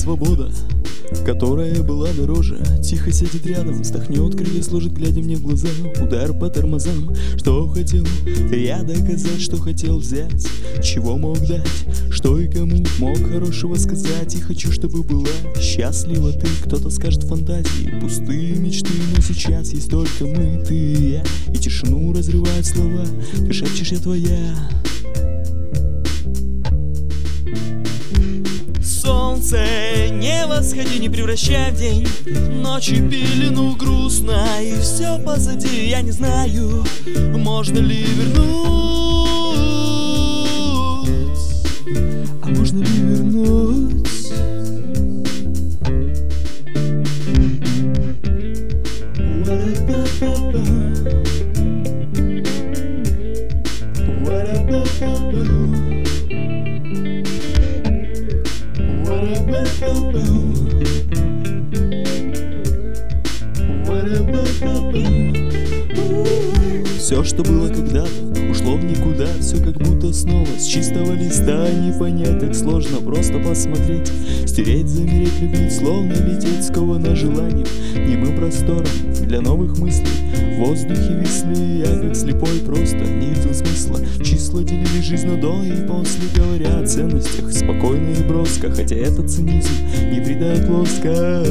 свобода, которая была дороже, тихо сидит рядом, вздохнет, крылья сложит, глядя мне в глаза. Удар по тормозам, что хотел я доказать, что хотел взять, чего мог дать, что и кому мог хорошего сказать. И хочу, чтобы была счастлива ты. Кто-то скажет фантазии, пустые мечты, но сейчас есть только мы, ты и я. И тишину разрывают слова, ты шепчешь, я твоя. Солнце, не восходи, не превращай в день ночи пелену грустно, и все позади, я не знаю, можно ли вернуть, а можно ли вернуть? Все, что было когда-то, ушло в никуда. Все как будто снова с чистого листа. Не понять так сложно, просто посмотреть, стереть, замереть, любить, словно лететь, сковано желанием, немым простором для новых мыслей. В воздухе висли, я как слепой просто не видел смысла. Числа делили жизнь на до и после, говоря о ценностях спокойно и броско, хотя этот цинизм не придает лоска.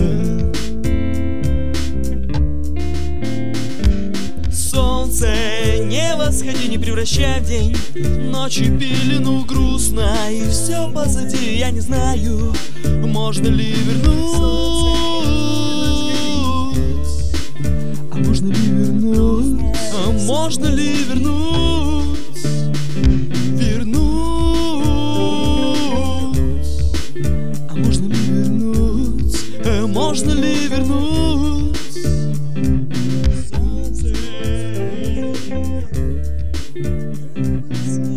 Солнце, не восходи, не превращай в день ночи пелену грустно, и все позади, я не знаю, можно ли вернуть, а можно ли вернуть, а можно ли вернуть, а можно ли вернуть, а можно ли вернуть? Солнце.